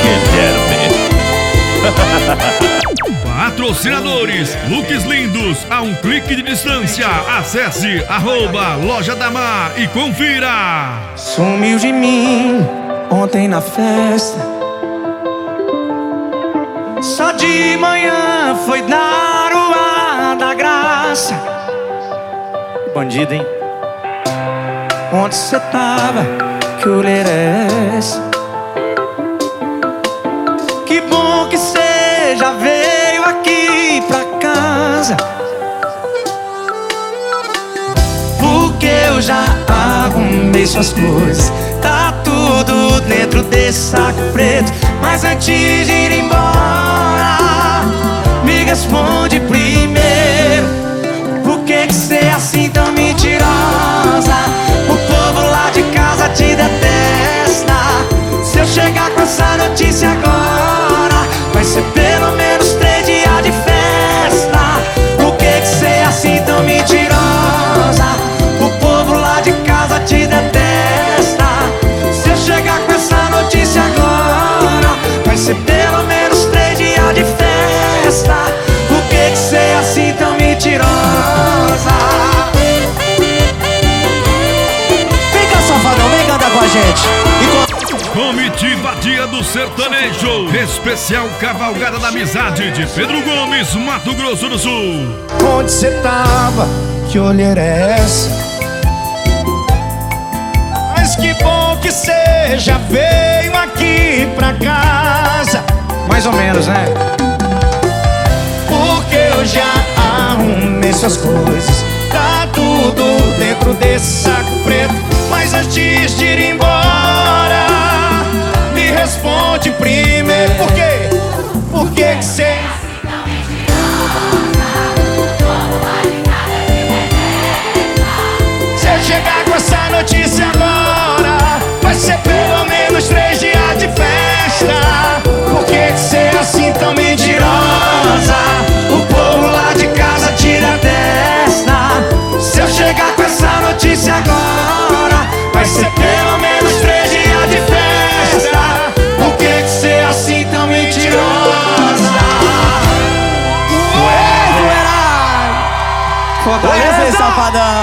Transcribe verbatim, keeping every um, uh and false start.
Guilherme. Patrocinadores, looks lindos a um clique de distância. Acesse arroba Loja da Mar e confira. Sumiu de mim ontem na festa. Só de manhã foi dar o ar da graça. Bandido, hein? Onde cê tava? Que olheira é essa? Que bom que cê já veio aqui pra casa, porque eu já arrumei suas coisas. Tá tudo dentro desse saco preto. Mas antes de ir embora, me responde primeiro: por que que cê é assim tão mentirosa? O povo lá de casa te detesta. Se eu chegar com essa notícia agora, vai ser pelo menos três dias de festa. Por que que cê é assim tão mentirosa? O povo lá de casa te detesta. Se eu chegar com essa notícia agora, vai ser pelo menos três dias de festa. Por que que cê é assim tão mentirosa? Vem cá, safadão, vem cantar com a gente. E Comitiva Dia do Sertanejo, especial Cavalgada da Amizade de Pedro Gomes, Mato Grosso do Sul. Onde cê tava? Que olheira é essa? Mas que bom que cê já veio aqui pra casa. Mais ou menos, né? Porque eu já arrumei suas coisas. Tá tudo dentro desse saco preto. Mas antes de ir embora, me responde primeiro: por quê? Por que que cê... Se eu chegar com essa notícia agora, vai ser pelo menos três dias de festa. Por que que cê é assim tão mentirosa? O povo lá de casa tira a testa. Se eu chegar com essa notícia agora, vai ser pelo menos três dias de festa. Por que que cê é assim tão mentirosa? Fortaleza, hein, safadão?